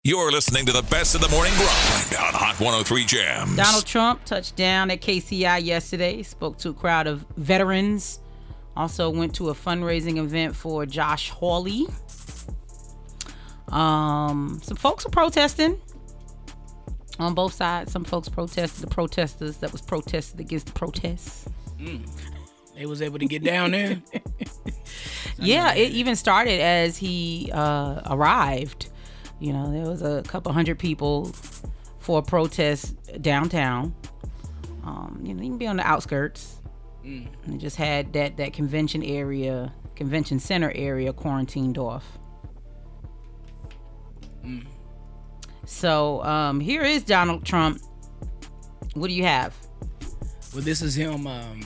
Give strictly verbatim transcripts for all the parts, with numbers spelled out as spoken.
You're listening to the best of the morning grind on Hot one oh three Jams. Donald Trump touched down at K C I yesterday, spoke to a crowd of veterans, also went to a fundraising event for Josh Hawley. Um, some folks were protesting on both sides. Some folks protested the protesters that was protested against the protests. Mm. They was able to get down there. Yeah, it even started as he uh, arrived. You know, there was a couple hundred people for a protest downtown. Um, you know, you can be on the outskirts. Mm. And just had that, that convention area, convention center area quarantined off. Mm. So um, here is Donald Trump. What do you have? Well, this is him, um,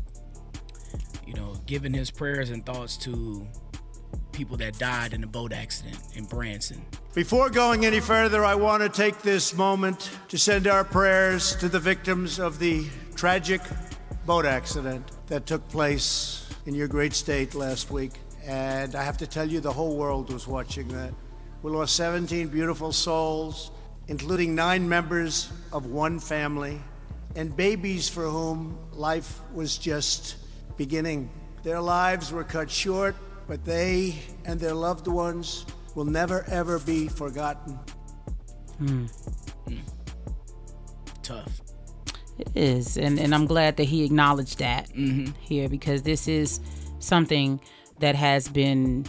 you know, giving his prayers and thoughts to people that died in the boat accident in Branson. Before going any further, I want to take this moment to send our prayers to the victims of the tragic boat accident that took place in your great state last week. And I have to tell you, the whole world was watching that. We lost seventeen beautiful souls, including nine members of one family, and babies for whom life was just beginning. Their lives were cut short, but they and their loved ones will never, ever be forgotten. Hmm. Mm. Tough. It is, and, and I'm glad that he acknowledged that mm-hmm. here, because this is something that has been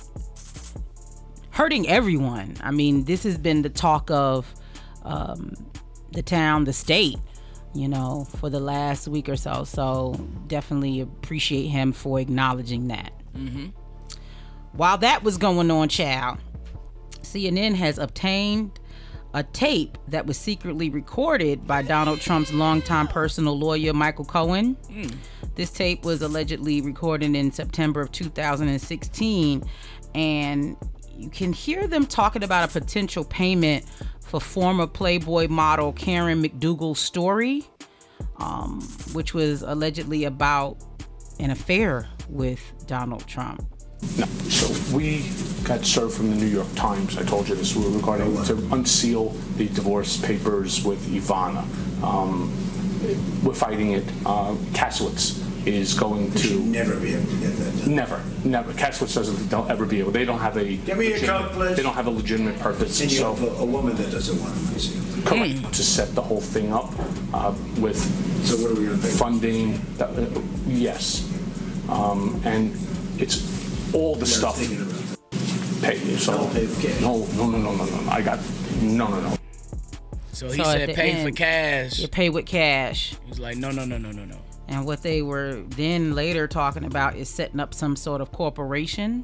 hurting everyone. I mean, this has been the talk of um, the town, the state, you know, for the last week or so. So definitely appreciate him for acknowledging that. Mm-hmm. While that was going on, child, C N N has obtained a tape that was secretly recorded by Donald Trump's longtime personal lawyer, Michael Cohen. Mm. This tape was allegedly recorded in September of two thousand sixteen, and you can hear them talking about a potential payment for former Playboy model Karen McDougal's story, um, which was allegedly about an affair with Donald Trump. No. So we got served from the New York Times. I told you this. We were regarding to unseal the divorce papers with Ivana. Um, we're fighting it. Uh, Kasowitz is going you to never be able to get that done. Never, never. Kasowitz doesn't. They'll ever be able. They don't have a. Give me a code, please. They don't have a legitimate purpose. And you so, have a, a woman that doesn't want to see. Correct. Mm. To set the whole thing up uh, with. So what are we going to pay? Funding. That, uh, yes, um, and it's. All the stuff pay so no no no no no no I got no no no so he so said pay end, for cash you pay with cash. He was like no no no no no no and what they were then later talking about is setting up some sort of corporation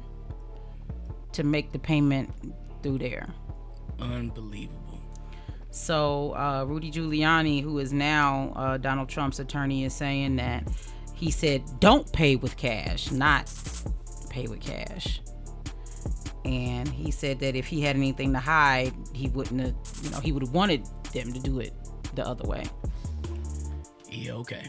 to make the payment through there. Unbelievable. So uh, Rudy Giuliani, who is now uh, Donald Trump's attorney, is saying that he said don't pay with cash, not pay with cash. And he said that if he had anything to hide, he wouldn't have, you know, he would have wanted them to do it the other way. Yeah, okay.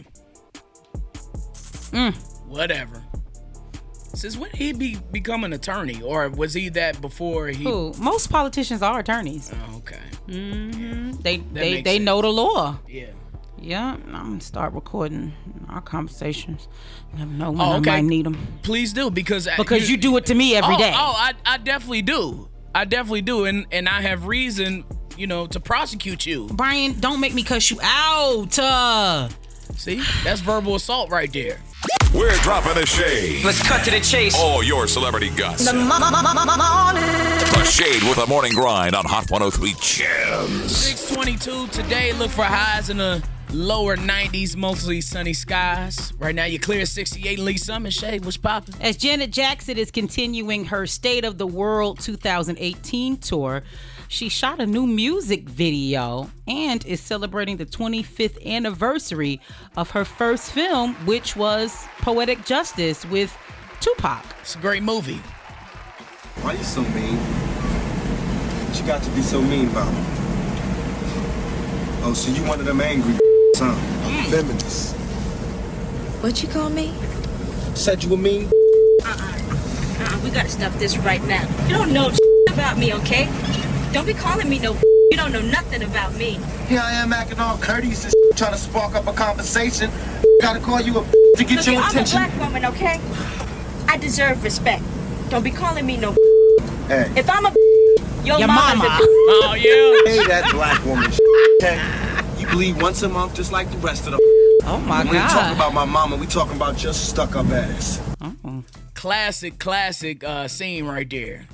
Mm. Whatever. Since when did he be, become an attorney? Or was he that before he... Who? Most politicians are attorneys. Oh, okay. Mm-hmm. Yeah. They they, they sense. know the law. Yeah. Yeah, I'm going to start recording our conversations. Never know when oh, okay. I might need them. Please do, because... Because you, you do it to me every oh, day. Oh, I, I definitely do. I definitely do, and, and I have reason, you know, to prosecute you. Brian, don't make me cuss you out. Uh. See? That's verbal assault right there. We're dropping the shade. Let's cut to the chase. All your celebrity gossip. The The Shade with the Morning Grind on Hot one oh three Jams. six twenty-two today. Look for highs in the lower nineties, mostly sunny skies. Right now, you're clear at sixty-eight in Lee Summit. Shade, what's poppin'? As Janet Jackson is continuing her State of the World two thousand eighteen tour, she shot a new music video and is celebrating the twenty-fifth anniversary of her first film, which was Poetic Justice with Tupac. It's a great movie. Why you so mean? What you got to be so mean about? Oh, so you one of them angry huh? Mm. Feminists. What you call me? Said you were mean. Uh-uh. Uh-uh. We gotta stop this right now. You don't know about me, okay? Don't be calling me no. You don't know nothing about me. Here I am acting all courteous and trying to spark up a conversation. Gotta call you a to get Look, your I'm attention. a black woman, okay? I deserve respect. Don't be calling me no. Hey. If I'm a your, Your mama's mama. a Oh, yeah. Hey, that black woman. Okay? You bleed once a month just like the rest of them. Oh my When we talking God. about my mama, we talking about just stuck up ass. Classic, classic uh, scene right there.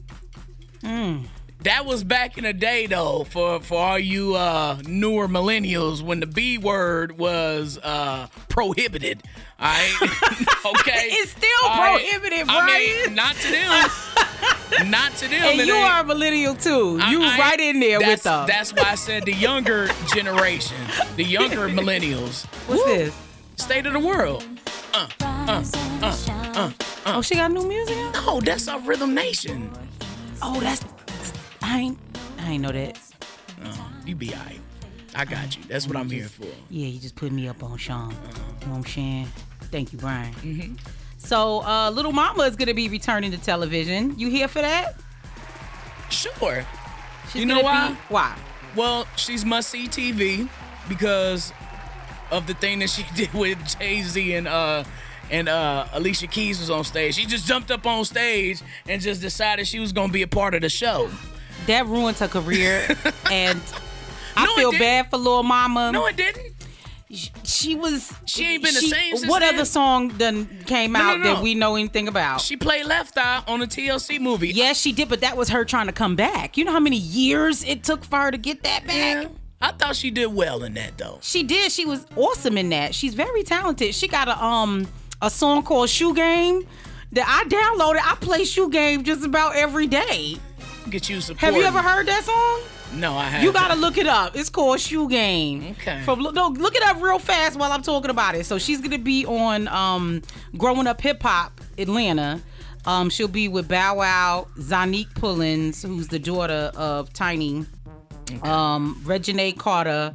Mm. That was back in the day, though, for, for all you uh, newer millennials, when the B word was uh, prohibited. All right? Okay? It's still All right? prohibited, I Brian. mean, not to them. Not to them. And It you ain't- are a millennial too. I- You I- right in there that's, with them. That's why I said the younger generation, the younger millennials. What's this? State of the world. Uh, uh, uh, uh. Oh, she got new music out? No, that's our Rhythm Nation. Oh, that's I ain't I ain't know that. Oh, you be all right. I got you. That's what I'm here for. Yeah, you just put me up on Sean. You know what I'm saying? Thank you, Brian. Mm-hmm. So, uh, Little Mama is gonna be returning to television. You here for that? Sure. She's You know gonna why? be- why? Well, she's must-see T V because of the thing that she did with Jay-Z and uh and uh Alicia Keys was on stage. She just jumped up on stage and just decided she was gonna be a part of the show. That ruined her career, and I No, it feel didn't. bad for Lil Mama. No, it didn't. She, she was. She ain't been the same since What then. other song done came No, no, out no. that we know anything about? She played Left Eye on a T L C movie. Yes, she did, but that was her trying to come back. You know how many years it took for her to get that back? Yeah. I thought she did well in that though. She did. She was awesome in that. She's very talented. She got a um a song called Shoe Game that I downloaded. I play Shoe Game just about every day. Get you support. Have you ever heard that song? No, I haven't. You gotta look it up. It's called Shoe Game. Okay. From no, look it up real fast while I'm talking about it. So she's gonna be on um Growing Up Hip Hop Atlanta. Um, she'll be with Bow Wow, Zanique Pullins, who's the daughter of Tiny. Okay. Um, Reginae Carter.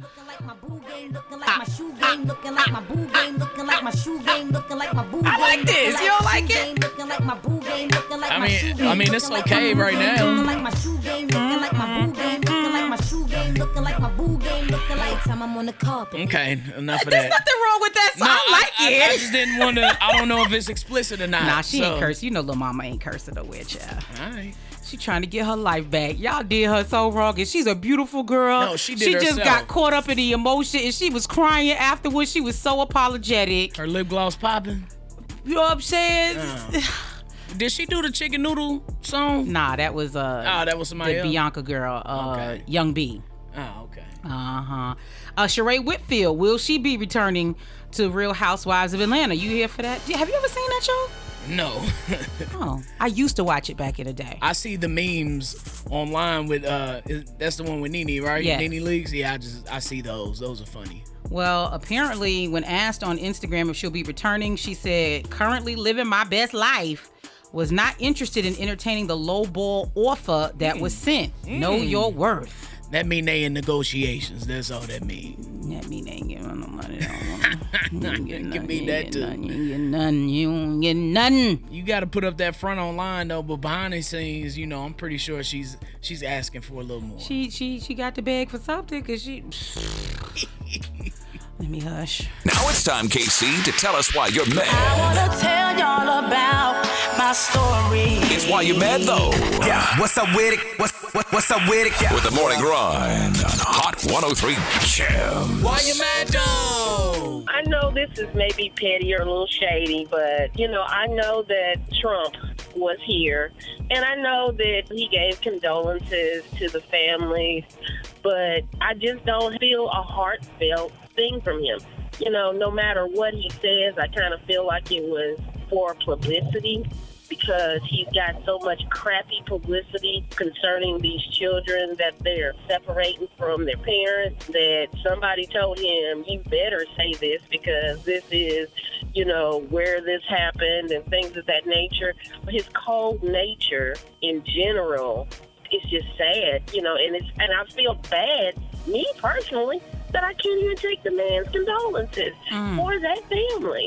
I like this. You don't like it? I mean, I mean, it's okay right now. Okay, enough of There's that. nothing wrong with that song. No, I like I, it. I, I just didn't want to. I don't know if it's explicit or not. Nah, she so. ain't cursing. You know, Lil Mama ain't cursing no witch. Yeah. All right. She trying to get her life back. Y'all did her so wrong, and she's a beautiful girl. No, she did She just herself. got caught up in the emotion, and she was crying afterwards. She was so apologetic. Her lip gloss popping. You know what I'm saying? Uh, Did she do the chicken noodle song? Nah, that was uh. Oh, that was somebody the else? Bianca girl, uh, Okay. Young B. Oh, okay. Uh-huh. Uh Sheree Whitfield, will she be returning to Real Housewives of Atlanta? You here for that? Have you ever seen that show? No. Oh, I used to watch it back in the day. I see the memes online with uh is- that's the one with Nene, right? Yes. Nene Leaks. Yeah, I just I see those. Those are funny. Well, apparently, when asked on Instagram if she'll be returning, she said, currently living my best life, was not interested in entertaining the lowball offer that was sent. Know your worth. That mean they in negotiations. That's all that mean. That mean they ain't giving no money. They don't want- You ain't getting Give nothing, me you that ain't too. getting nothing, You ain't getting nothing. You ain't getting nothing. You got to put up that front online though, but behind the scenes, you know, I'm pretty sure she's she's asking for a little more. She she she got to beg for something because she. Let me hush. Now it's time, K C, to tell us why you're mad. I wanna tell y'all about my story. It's why you're mad, though. Yeah, what's up with it? What's what, what's up with it? Yeah. With the morning grind on Hot one oh three Jams. Why you mad though? I know this is maybe petty or a little shady, but, you know, I know that Trump was here, and I know that he gave condolences to the families, but I just don't feel a heartfelt thing from him. You know, no matter what he says, I kind of feel like it was for publicity, because he's got so much crappy publicity concerning these children that they're separating from their parents, that somebody told him, you better say this because this is, you know, where this happened and things of that nature. His cold nature in general is just sad, you know, and it's and I feel bad, me personally, that I can't even take the man's condolences Mm. for that family.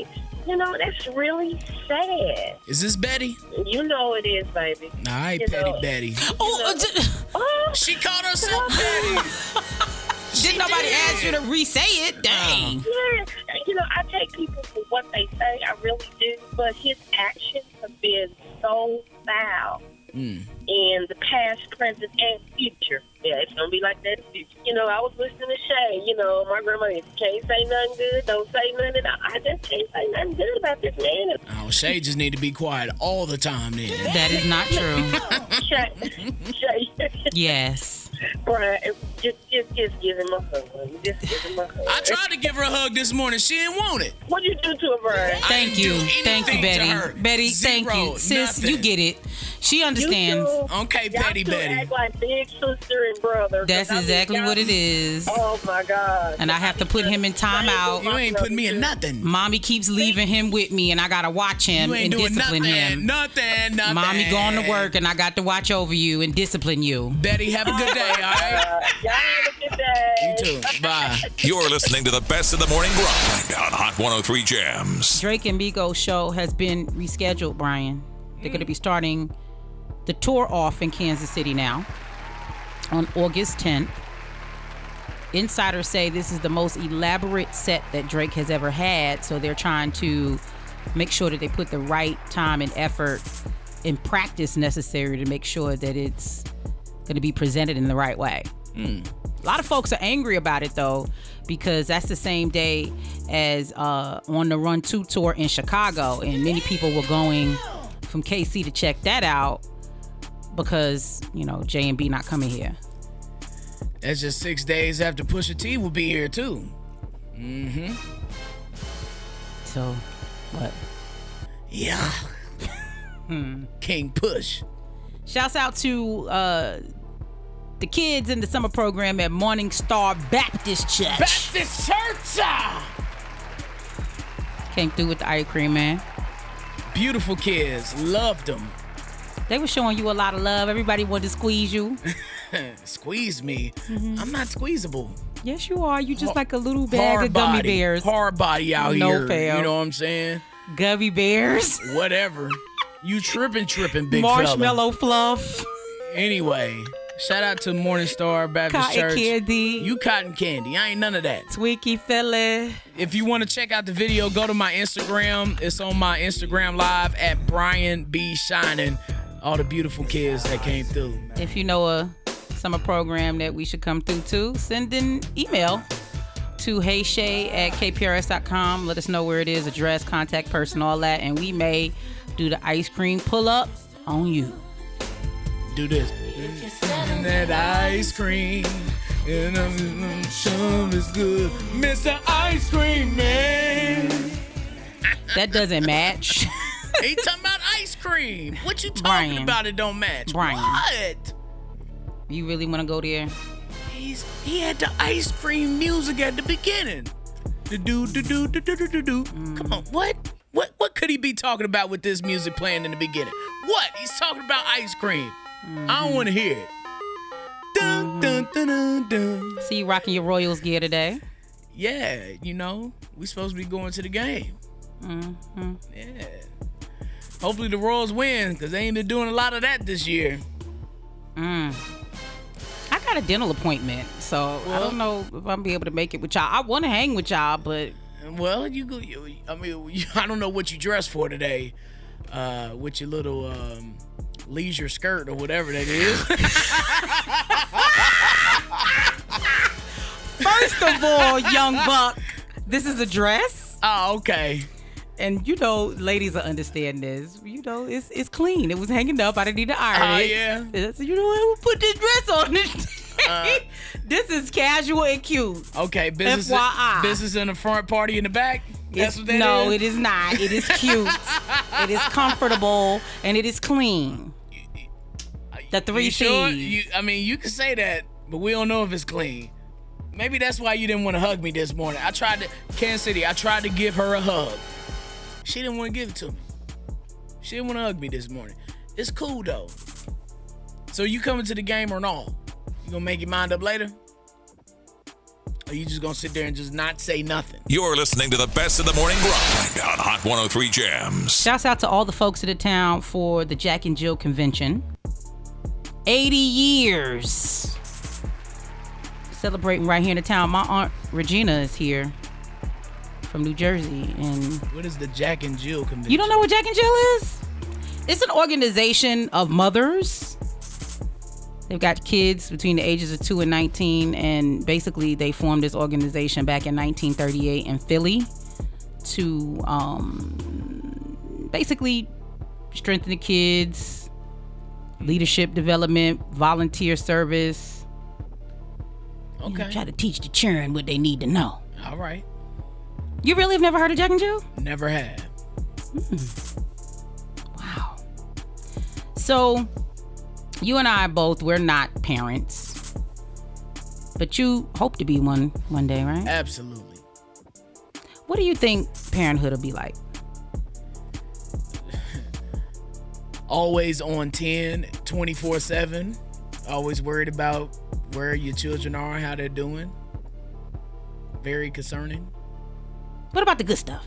You know, that's really sad. Is this Betty? You know it is, baby. All right, You Petty know- Betty. Oh, uh, d- Oh, She called herself Betty. didn't nobody did. ask you to re-say it? Dang. yeah. You know, I take people for what they say. I really do. But his actions have been so foul. Mm. In the past, present, and future. Yeah, it's going to be like that in the future. You know, I was listening to Shay. You know, my grandma said, can't say nothing good, don't say nothing. I just can't say nothing good about this man. Oh, Shay just need to be quiet all the time then. That is not true. Shay, Shay, Yes. Brian, just, just, just give him a hug. Just give him a hug. I tried to give her a hug this morning. She didn't want it. What'd you do to her, Brian? Thank you. Thank you, Betty. Betty, thank you. Sis, you get it. She understands. Okay, Y'all Betty two Betty. act like big sister and brother. That's 'Cause I mean, exactly y'all- what it is. Oh, my God. And I have to put him in timeout. You ain't put me in nothing. Mommy keeps leaving him with me, and I gotta watch him You and ain't doing discipline nothing. him. Nothing. Nothing. Mommy going to work, and I got to watch over you and discipline you. Betty, have a good day, all right? Uh, y'all have a good day. You too. Bye. You're listening to the best of the morning grind on Hot one oh three Jams. Drake and Migos show has been rescheduled, Brian. They're going to be starting the tour off in Kansas City now on August tenth. Insiders say this is the most elaborate set that Drake has ever had, so they're trying to make sure that they put the right time and effort and practice necessary to make sure that it's going to be presented in the right way. Mm. A lot of folks are angry about it, though, because that's the same day as uh, On the Run two tour in Chicago, and many people were going from K C to check that out because, you know, J and B not coming here. That's just six days after Pusha T will be here, too. Mm-hmm. So, what? Yeah. Hmm. King Push. Shouts out to uh, the kids in the summer program at Morning Star Baptist Church. Baptist Church! ah! Came through with the ice cream, man. Beautiful kids. Loved them. They were showing you a lot of love. Everybody wanted to squeeze you. Squeeze me. Mm-hmm. I'm not squeezable. Yes, you are. You just like a little bag Hard of gummy body. bears. Hard body out No, here. fam. You know what I'm saying? Gummy bears. Whatever. You tripping, tripping, big Marshmallow fella. fluff. Anyway, shout out to Morningstar Baptist Cotton Church. candy. You cotton candy. I ain't none of that. Twinkie fella. If you want to check out the video, go to my Instagram. It's on my Instagram live at Brian B. Shining. All the beautiful kids that came through. If you know a summer program that we should come through to, send an email to heyshay at k p r s dot com. Let us know where it is, address, contact person, all that, and we may do the ice cream pull up on you. Do this. That ice cream, and I'm sure it's good, Mister Ice Cream Man. That doesn't match. He talking about ice cream. What you talking Brian. about? It don't match. Brian. What? You really want to go there? He's he had the ice cream music at the beginning. The do do do do do do do do. Come on, what? What what could he be talking about with this music playing in the beginning? What? He's talking about ice cream. I don't want to hear it. Dun, dun, dun, dun, dun. See you rocking your Royals gear today. Yeah, you know, we supposed to be going to the game. Mm-hmm. Yeah. Hopefully the Royals win, because they ain't been doing a lot of that this year. Mm. I got a dental appointment, so I don't know if I'm gonna be able to make it with y'all. I want to hang with y'all, but Well, you go. You, I mean, you, I don't know what you dressed for today, uh, with your little um, leisure skirt or whatever that is. first of all, young buck, this is a dress. Oh, okay. And you know, ladies will understand this. You know, it's it's clean. It was hanging up. I didn't need to iron Oh, it. yeah. So you know what? We'll put this dress on. This, Uh, this is casual and cute. Okay, business. F Y I. Business in the front, party in the back. That's It's- what that no, is? it is not. It is cute. It is comfortable and it is clean. The three You sure? C's. You, I mean, you can say that, but we don't know if it's clean. Maybe that's why you didn't want to hug me this morning. I tried to, Kansas City, I tried to give her a hug. She didn't want to give it to me. She didn't want to hug me this morning. It's cool, though. So you coming to the game or not? You gonna make your mind up later? Or Or you just gonna sit there and just not say nothing? You're listening to the best of the morning grind on Hot one oh three Jams. Shouts out to all the folks in the town for the Jack and Jill convention. eighty years. Celebrating right here in the town. My aunt Regina is here from New Jersey. And what is the Jack and Jill convention? You don't know what Jack and Jill is? It's an organization of mothers. They've got kids between the ages of two and nineteen, and basically they formed this organization back in nineteen thirty-eight in Philly to um, basically strengthen the kids, leadership development, volunteer service. Okay. You know, try to teach the children what they need to know. All right. You really have never heard of Jack and Jill? Never had. Hmm. Wow. So, you and I both, we're not parents, but you hope to be one one day, right? Absolutely. What do you think parenthood will be like? Always on ten, twenty-four seven. Always worried about where your children are, how they're doing. Very concerning. What about the good stuff?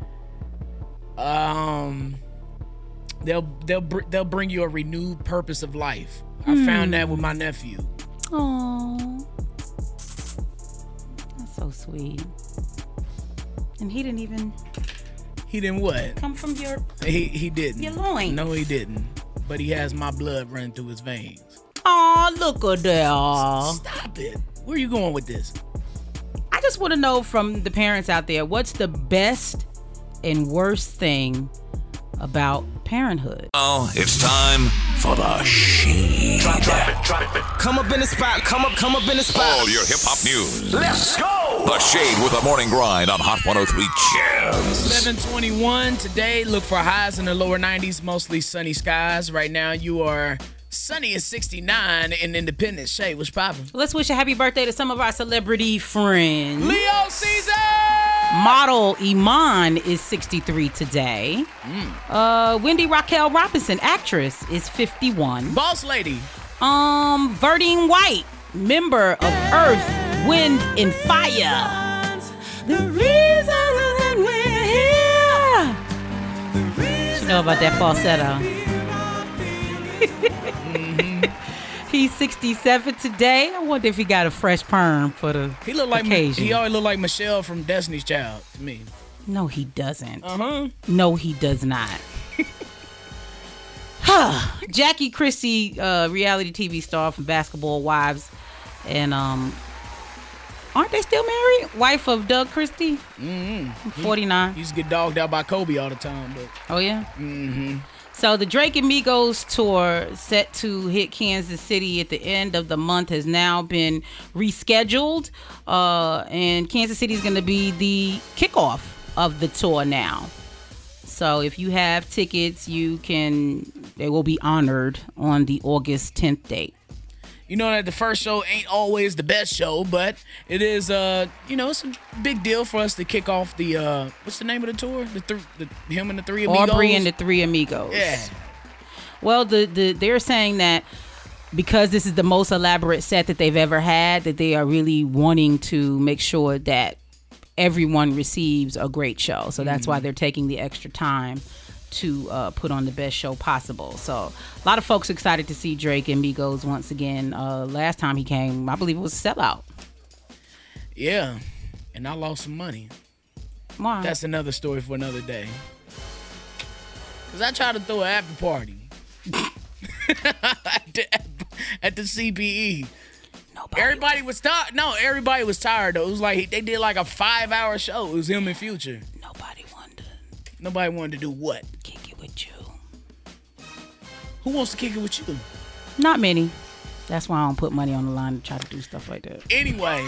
Um, they'll they'll br- they'll bring you a renewed purpose of life. Hmm. I found that with my nephew. Oh, that's so sweet. And he didn't even. He didn't what? Come from your. He he didn't. Your loins. No, he didn't. But he has my blood running through his veins. Oh, look at that. Stop it. Where are you going with this? I just want to know from the parents out there, what's the best and worst thing about parenthood? Oh, it's time for the Shade. Drop, drop it, drop it. Come up in the spot, come up, come up in the spot. All your hip hop news. Let's go. The Shade with the morning grind on Hot one oh three Jams. seven twenty-one today. Look for highs in the lower nineties, mostly sunny skies. Right now you are sunny at sixty-nine in Independence. Shay, what's poppin'? Let's wish a happy birthday to some of our celebrity friends. Leo Caesar! Model Iman is sixty-three today. Mm. Uh, Wendy Raquel Robinson, actress, is fifty-one. Boss lady. Um, Verdine White, member of Earth, Wind, and Fire. The reason that we're here. What you know about that falsetto? Mm-hmm. He's sixty-seven today. I wonder if he got a fresh perm for the He look like occasion. he always look like Michelle from Destiny's Child to me. No, he doesn't. Uh-huh. No, he does not. Jackie Christie, uh, reality T V star from Basketball Wives, and um, aren't they still married? Wife of Doug Christie. Mm-hmm. forty-nine. He used to get dogged out by Kobe all the time, but. Oh yeah. Mm-hmm. So the Drake and Migos tour set to hit Kansas City at the end of the month has now been rescheduled, uh, and Kansas City is going to be the kickoff of the tour now. So if you have tickets, you can. They will be honored on the August tenth date. You know that the first show ain't always the best show, but it is, uh, you know, it's a big deal for us to kick off the, uh, what's the name of the tour? The, th- the him and the three amigos. Aubrey and the three amigos. Yeah. Well, the, the they're saying that because this is the most elaborate set that they've ever had, that they are really wanting to make sure that everyone receives a great show. So that's mm-hmm. why they're taking the extra time to uh, put on the best show possible. So a lot of folks excited to see Drake and Migos once again. Uh, last time he came, I believe it was a sellout. Yeah, and I lost some money. Why? That's another story for another day. Because I tried to throw an after party at, the, at the C P E. Nobody. Everybody was tired. No, everybody was tired though. It was like they did like a five-hour show. It was him and Future. Nobody wanted to. Nobody wanted to do what? Kick it with you. Who wants to kick it with you? Not many. That's why I don't put money on the line to try to do stuff like that. Anyway.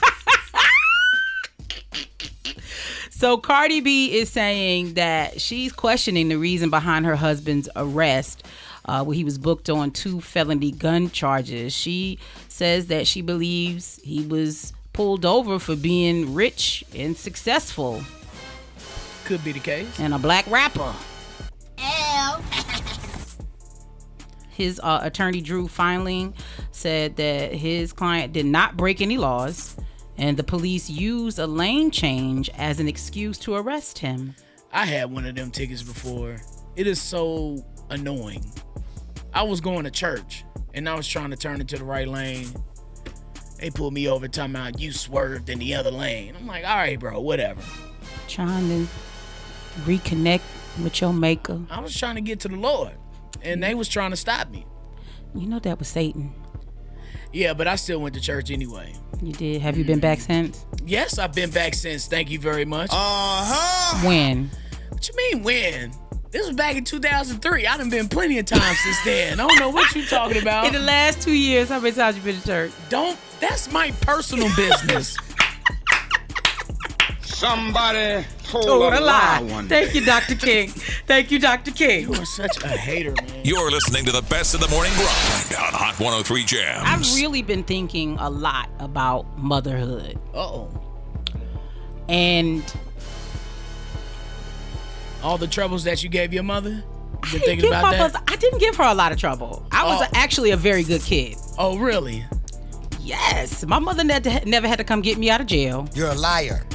So Cardi B is saying that she's questioning the reason behind her husband's arrest, uh, where he was booked on two felony gun charges. She says that she believes he was pulled over for being rich and successful. Could be the case. And a black rapper. Ew. His uh, attorney, Drew Feiling, said that his client did not break any laws and the police used a lane change as an excuse to arrest him. I had one of them tickets before. It is so annoying. I was going to church, and I was trying to turn into the right lane. They pulled me over talking about you swerved in the other lane. I'm like, all right, bro, whatever. Trying to reconnect with your maker. I was trying to get to the Lord, and they was trying to stop me. You know that was Satan. Yeah, but I still went to church anyway. You did? Have you been back since? Yes, I've been back since. Thank you very much. Uh-huh. When? What you mean when? This was back in two thousand three. I done been plenty of times since then. I don't know what you talking about. In the last two years, how many times you been to church? Don't. That's my personal business. Somebody told Oh, a a lie lie. one day. Thank you, Doctor King. Thank you, Doctor King. You are such a hater, man. You're listening to the best of the morning grind on Hot one oh three Jams. I've really been thinking a lot about motherhood. Uh-oh. And all the troubles that you gave your mother? You I been didn't, thinking give about my that? mother, I didn't give her a lot of trouble. I was Oh. actually a very good kid. Oh, really? Yes. My mother never, never had to come get me out of jail. You're a liar.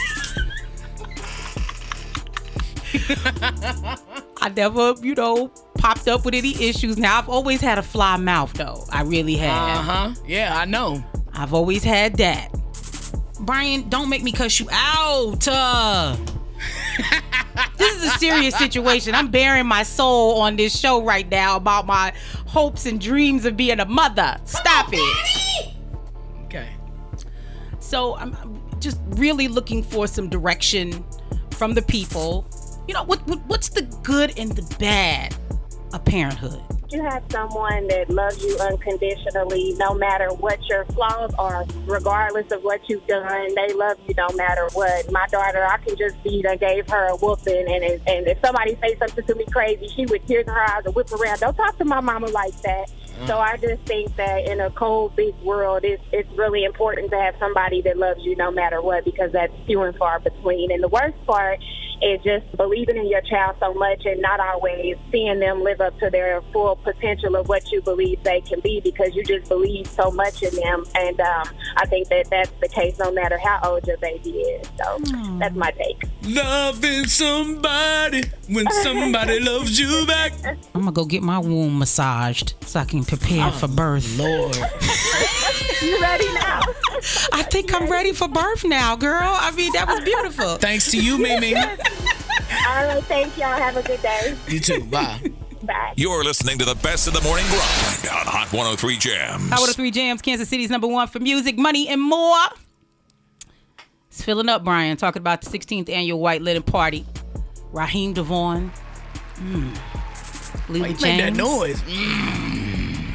I never, you know, popped up with any issues. Now, I've always had a fly mouth, though. I really have. Uh-huh. Yeah, I know. I've always had that. Brian, don't make me cuss you out. Uh, this is a serious situation. I'm bearing my soul on this show right now about my hopes and dreams of being a mother. Stop it. Okay. So I'm I'm just really looking for some direction from the people. You know, what, what what's the good and the bad of parenthood? You have someone that loves you unconditionally, no matter what your flaws are, regardless of what you've done. They love you no matter what. My daughter, I can just see that gave her a whooping, and it, and if somebody say something to me crazy, she would tears in her eyes and whip around. Don't talk to my mama like that. So I just think that in a cold, big world, it's, it's really important to have somebody that loves you no matter what, because that's few and far between. And the worst part is just believing in your child so much and not always seeing them live up to their full potential of what you believe they can be, because you just believe so much in them. And um, I think that that's the case no matter how old your baby is. So mm. that's my take. Loving somebody when somebody loves you back. I'm gonna go get my womb massaged so I can prepare oh, for birth. Lord. You ready now? I think I'm ready for birth now, girl. I mean, that was beautiful. Thanks to you, Mimi. All right, thank y'all. Have a good day. You too. Bye. Bye. You're listening to the best of the morning grind on Hot one oh three Jams. Hot one oh three Jams, Kansas City's number one for music, money, and more. It's filling up, Brian. Talking about the sixteenth annual White Linen Party. Raheem DeVaughn. Mm. Why you make that noise? Mm.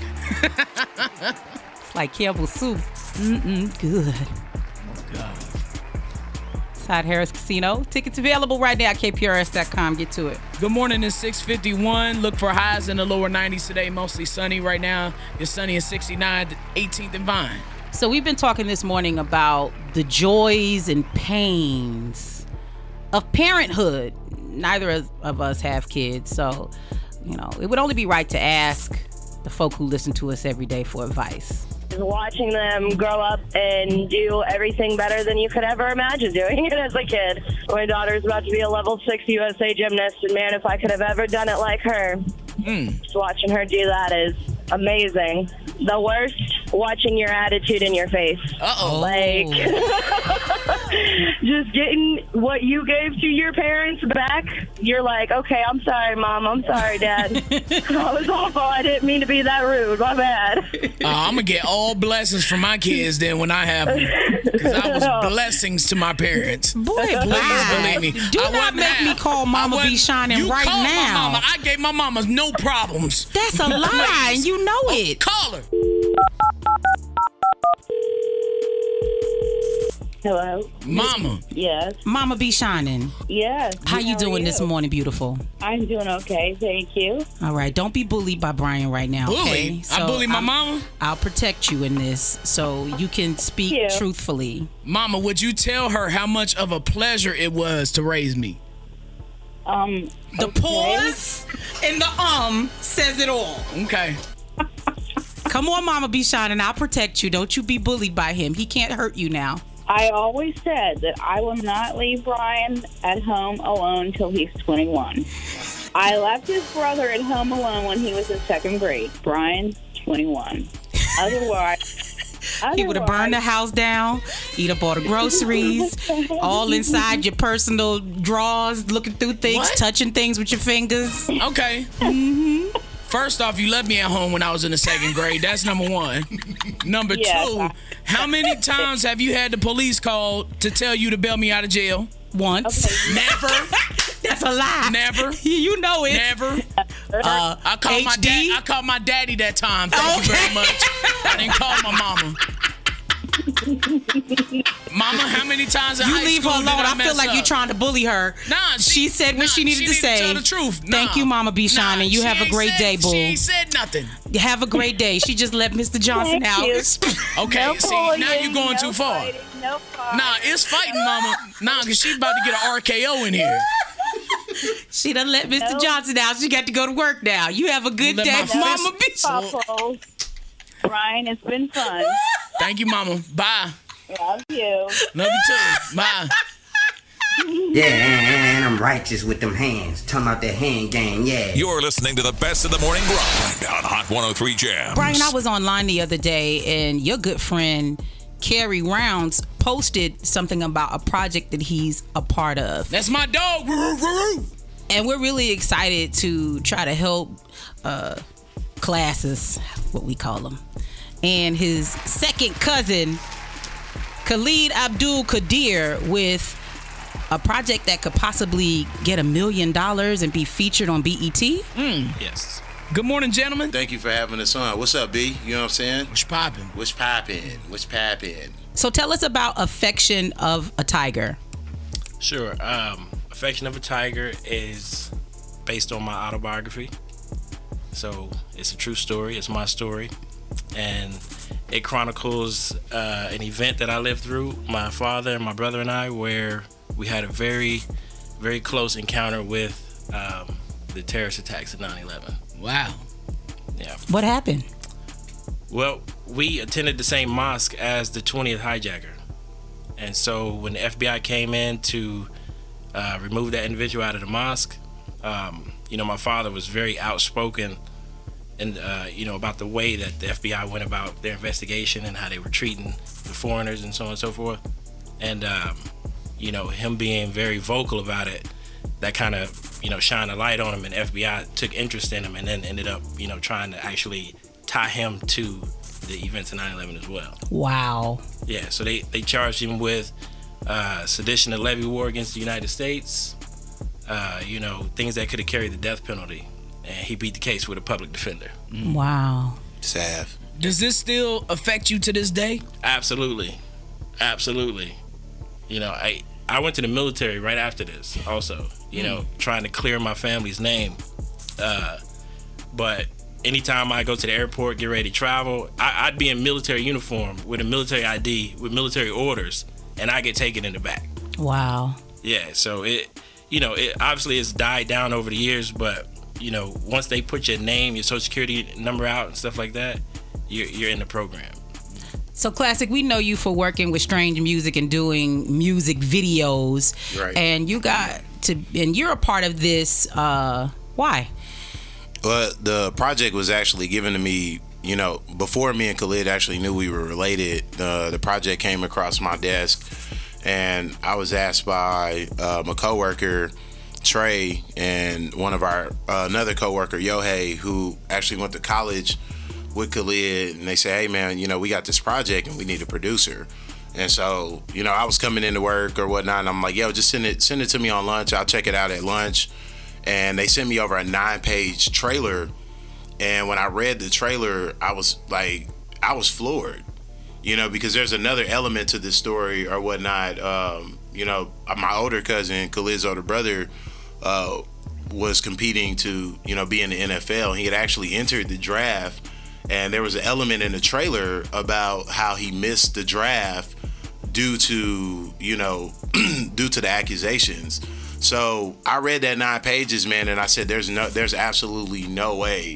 It's like Campbell's soup. Mm-mm, good. God. Side Harris Casino. Tickets available right now at K P R S dot com. Get to it. Good morning. It's six fifty-one. Look for highs in the lower nineties today. Mostly sunny right now. It's sunny at sixty-nine, eighteenth and Vine. So we've been talking this morning about the joys and pains of parenthood. Neither of us have kids, so, you know, it would only be right to ask the folk who listen to us every day for advice. Watching them grow up and do everything better than you could ever imagine doing it as a kid. My daughter's about to be a level six U S A gymnast, and man, if I could have ever done it like her, mm. just watching her do that is amazing. The worst, watching your attitude in your face. Uh-oh. Like, just getting what you gave to your parents back. You're like, okay, I'm sorry, Mom. I'm sorry, Dad. I was awful. I didn't mean to be that rude. My bad. Uh, I'm going to get all blessings from my kids then when I have them. Because I was blessings to my parents. Boy, believe me. Do I not make have, me call Mama B Shining you right called now. My mama. I gave my mama no problems. That's a lie, and you know oh, it. Call her. Hello? Mama. Yes. Mama B Shining. Yes. How you How doing you? this morning, beautiful? I'm doing okay, thank you. All right, don't be bullied by Brian right now, Bully? okay? I So bully my I'm, mama? I'll protect you in this so you can speak Yeah. truthfully. Mama, would you tell her how much of a pleasure it was to raise me? Um, The okay. pause and the um says it all. Okay. Come on, Mama B. Shine, and I'll protect you. Don't you be bullied by him. He can't hurt you now. I always said that I will not leave Brian at home alone until he's twenty-one. I left his brother at home alone when he was in second grade. Brian's twenty-one. Otherwise, he would have burned the house down, eat up all the groceries, all inside your personal drawers, looking through things, What? touching things with your fingers. Okay. Mm-hmm. First off, you left me at home when I was in the second grade. That's number one. Number Yes, two, I- how many times have you had the police call to tell you to bail me out of jail? Once. Okay. Never. That's a lie. Never. You know it. Never. Uh, I called my H D? dad. I called my daddy that time. Thank you very much. I didn't call my mama. Mama, how many times in You high leave her school alone. did I, I feel mess like up? you're trying to bully her. Nah, she, she, said what nah, she needed she to needed say. To tell the truth. Thank Nah. you, Mama B. Shine, Nah, and you she have a ain't great said- day, boo. She ain't said nothing. Have a great day. She just let Mister Johnson Thank out. you. Okay, No see, now you're bullying, going no too far. fighting, no fighting. Nah, it's fighting, Mama. Nah, because she's about to get an R K O in here. She done let Mister Nope. Johnson out. She got to go to work now. You have a good Let day, my Mama B. fist- Papa. Brian, it's been fun. Thank you, Mama. Bye. Love you. Love you too. Bye. Yeah, and I'm righteous with them hands. Talking about that hand game, yeah. You're listening to the best of the morning grind on Hot one oh three Jams. Brian, I was online the other day, and your good friend Carrie Rounds posted something about a project that he's a part of. That's my dog. Woo, woo, woo. And we're really excited to try to help uh, classes, what we call them, and his second cousin, Khalid Abdul Qadir, with a project that could possibly get a million dollars and be featured on B E T. Mm. Yes. Good morning, gentlemen. Thank you for having us on. What's up, B? You know what I'm saying? What's poppin'? What's poppin'? What's poppin'? So tell us about Affection of a Tiger. Sure. Um, Affection of a Tiger is based on my autobiography. So it's a true story. It's my story. And it chronicles uh, an event that I lived through, my father and my brother and I, where we had a very, very close encounter with um, the terrorist attacks of nine eleven. Wow. Yeah. What happened? Well, we attended the same mosque as the twentieth hijacker. And so when the F B I came in to uh, remove that individual out of the mosque, um, you know, my father was very outspoken and, uh, you know, about the way that the F B I went about their investigation and how they were treating the foreigners and so on and so forth. And, um, you know, him being very vocal about it, that kind of, you know, shined a light on him, and F B I took interest in him and then ended up, you know, trying to actually tie him to the events of nine eleven as well. Wow. Yeah, so they, they charged him with uh, sedition to levy war against the United States, uh, you know, things that could have carried the death penalty. And he beat the case with a public defender. Wow. Sav. Does this still affect you to this day? Absolutely. Absolutely. You know, I, I went to the military right after this also, you Mm. know, trying to clear my family's name. Uh, but anytime I go to the airport, get ready to travel, I, I'd be in military uniform with a military I D, with military orders, and I get taken in the back. Wow. Yeah, so it, you know, it obviously it's died down over the years, but, you know, once they put your name, your social security number out and stuff like that, you're, you're in the program. So, Classic, we know you for working with Strange Music and doing music videos. Right. And you got to, and you're a part of this. Uh, why? Well, the project was actually given to me, you know, before me and Khalid actually knew we were related. Uh, the project came across my desk, and I was asked by uh, my coworker, Trey, and one of our, uh, another coworker, Yohei, who actually went to college with Khalid, and they say, hey man, you know, we got this project and we need a producer. And so, you know, I was coming into work or whatnot, and I'm like, yo, just send it send it to me on lunch. I'll check it out at lunch. And they sent me over a nine-page trailer. And when I read the trailer, I was like, I was floored, you know, because there's another element to this story or whatnot. Um, you know, my older cousin, Khalid's older brother, uh, was competing to, you know, be in the N F L. He had actually entered the draft. And there was an element in the trailer about how he missed the draft due to, you know, due to the accusations. So I read that nine pages, man, and I said, there's no, there's absolutely no way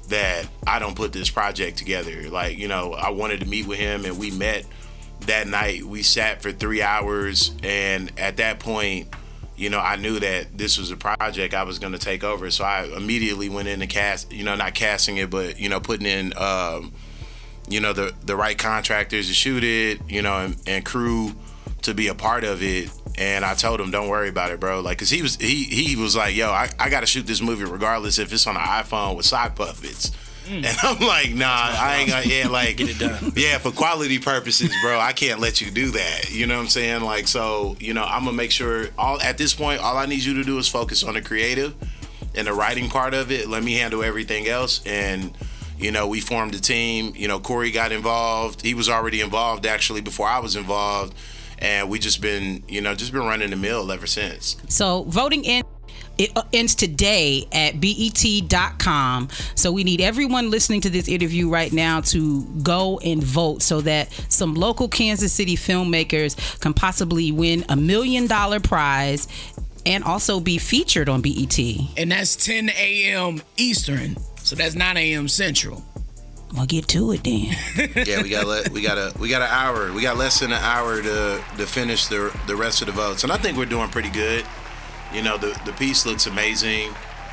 that I don't put this project together. Like, you know, I wanted to meet with him, and we met that night. We sat for three hours, and at that point, you know, I knew that this was a project I was going to take over. So I immediately went in and cast, you know, not casting it, but, you know, putting in, um, you know, the, the right contractors to shoot it, you know, and, and crew to be a part of it. And I told him, don't worry about it, bro. Like, cause he was, he, he was like, yo, I, I got to shoot this movie regardless if it's on an iPhone with sock puppets. Mm. And I'm like, nah, I ain't gonna, yeah, like, get it done. Yeah, for quality purposes, bro, I can't let you do that. You know what I'm saying? Like, so, you know, I'm gonna make sure, all at this point, all I need you to do is focus on the creative and the writing part of it. Let me handle everything else. And, you know, we formed a team. You know, Corey got involved. He was already involved, actually, before I was involved. And we just been, you know, just been running the mill ever since. So voting in, it ends today at B E T dot com. So we need everyone listening to this interview right now to go and vote so that some local Kansas City filmmakers can possibly win a million dollar prize and also be featured on B E T. And that's ten a.m. Eastern. So that's nine a.m. Central. I'll get to it then. Yeah, we got le- we got a we got an hour. We got less than an hour to to finish the the rest of the votes, and I think we're doing pretty good. You know, the the piece looks amazing.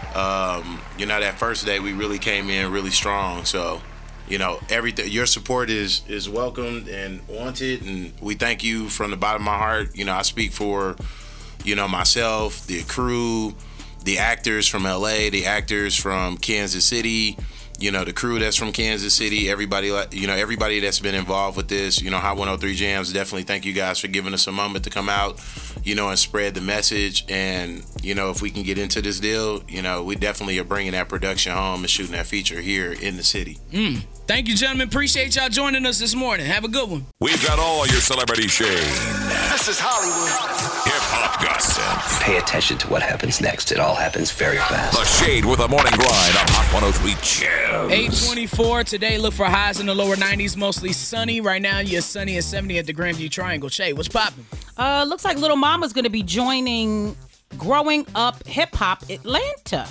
Um, you know, that first day we really came in really strong. So, you know, everything, your support is is welcomed and wanted, and we thank you from the bottom of my heart. You know, I speak for, you know, myself, the crew, the actors from L A, the actors from Kansas City. You know, the crew that's from Kansas City, everybody, you know, everybody that's been involved with this, you know, Hot one oh three Jams, definitely thank you guys for giving us a moment to come out, you know, and spread the message. And, you know, if we can get into this deal, you know, we definitely are bringing that production home and shooting that feature here in the city. Mm. Thank you, gentlemen. Appreciate y'all joining us this morning. Have a good one. We've got all your celebrity shade. This is Hollywood. Hip-hop gossip. Pay attention to what happens next. It all happens very fast. The Shade with a morning grind on Hot one oh three Jams. eight twenty-four today. Look for highs in the lower nineties, mostly sunny. Right now, you're sunny and seventy at the Grandview Triangle. Shay, what's poppin'? Uh, looks like Little Mama's going to be joining Growing Up Hip Hop Atlanta.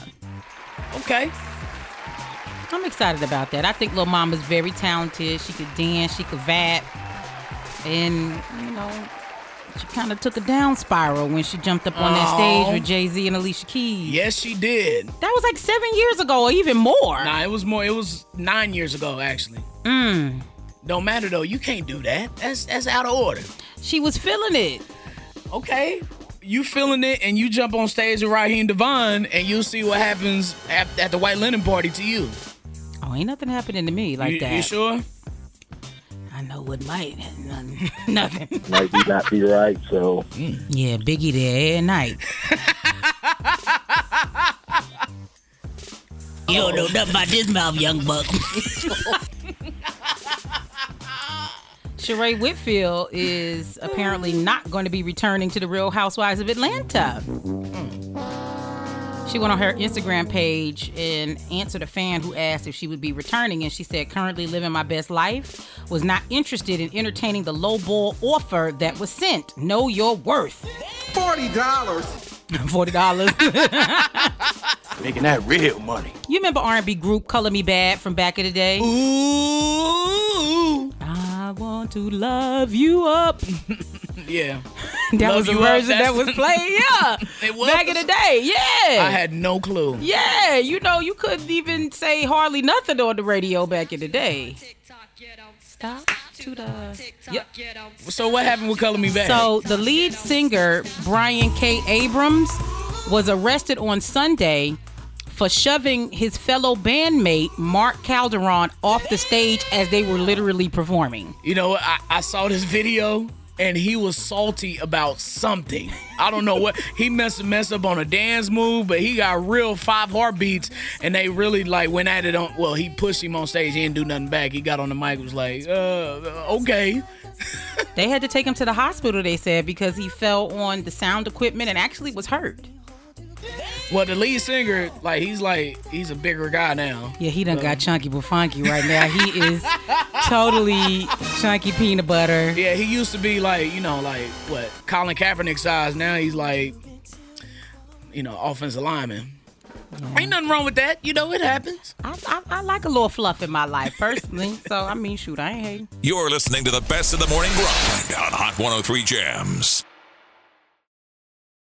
Okay. I'm excited about that. I think Lil Mama's very talented. She could dance, she could rap, and, you know, she kind of took a down spiral when she jumped up on that stage with Jay-Z and Alicia Keys. Yes, she did. That was like seven years ago or even more. Nah, it was more. It was nine years ago, actually. Mm. Don't matter, though. You can't do that. That's, that's out of order. She was feeling it. Okay. You feeling it, and you jump on stage with Raheem Devon, and you'll see what happens at, at the White Linen Party to you. Oh, ain't nothing happening to me like you, that. You sure? I know what might. Nothing. nothing. Might be not be right, so. Mm. Yeah, Biggie there at night. You don't know nothing about this mouth, young buck. Sheree Whitfield is apparently not going to be returning to the Real Housewives of Atlanta. Mm. She went on her Instagram page and answered a fan who asked if she would be returning, and she said, currently living my best life, was not interested in entertaining the lowball offer that was sent. Know your worth. forty dollars. forty dollars. Making that real money. You remember R and B group Color Me Bad from back in the day? Ooh. I want to love you up. Yeah. That Love was a You version Up, that was played, yeah. It was? Back in the day, yeah. I had no clue. Yeah, you know, you couldn't even say hardly nothing on the radio back in the day. Stop to the... Yep. So what happened with Color Me Bad? So the lead singer, Brian K. Abrams, was arrested on Sunday for shoving his fellow bandmate, Mark Calderon, off the stage as they were literally performing. You know, I, I saw this video, and he was salty about something. I don't know what. He messed, messed up on a dance move, but he got real five heartbeats, and they really, like, went at it on, well, he pushed him on stage. He didn't do nothing back. He got on the mic and was like, uh, okay. They had to take him to the hospital, they said, because he fell on the sound equipment and actually was hurt. Well, the lead singer, like, he's like, he's a bigger guy now. Yeah, he done so. got chunky but funky right now. He is totally chunky peanut butter. Yeah, he used to be like, you know, like, what, Colin Kaepernick size. Now he's like, you know, offensive lineman. Ain't nothing wrong with that. You know, it happens. I, I, I like a little fluff in my life, personally. So, I mean, shoot, I ain't hating. You're listening to the best of the morning grind on Hot one oh three Jams.